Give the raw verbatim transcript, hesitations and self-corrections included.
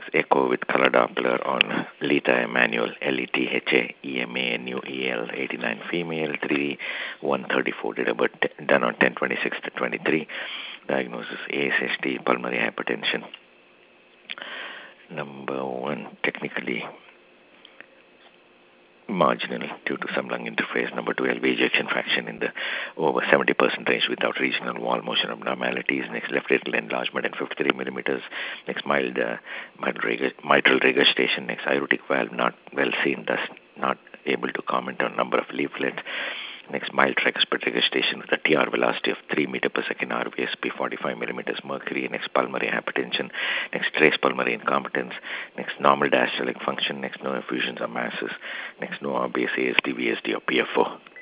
echo with color Doppler on Leta Emanuel, L E T H A E M A N U E L, eighty-nine female, three one thirty-four, date of birth, done on ten twenty-six to twenty-three. Diagnosis A S H T, pulmonary hypertension. Number one, technically marginal due to some lung interface. Number two, L V ejection fraction in the over seventy percent range without regional wall motion abnormalities. Next, left atrial enlargement in fifty-three millimeters. Next, mild uh, mitral reg- mitral regurgitation. Next, aortic valve not well seen, thus not able to comment on number of leaflets. Next, mild tricuspid regurgitation with a T R velocity of three meter per second, R V S P forty-five millimeters mercury. Next, pulmonary hypertension. Next, trace pulmonary incompetence. Next, normal diastolic function. Next, no effusions or masses. Next, no obvious A S D, V S D, or P F O.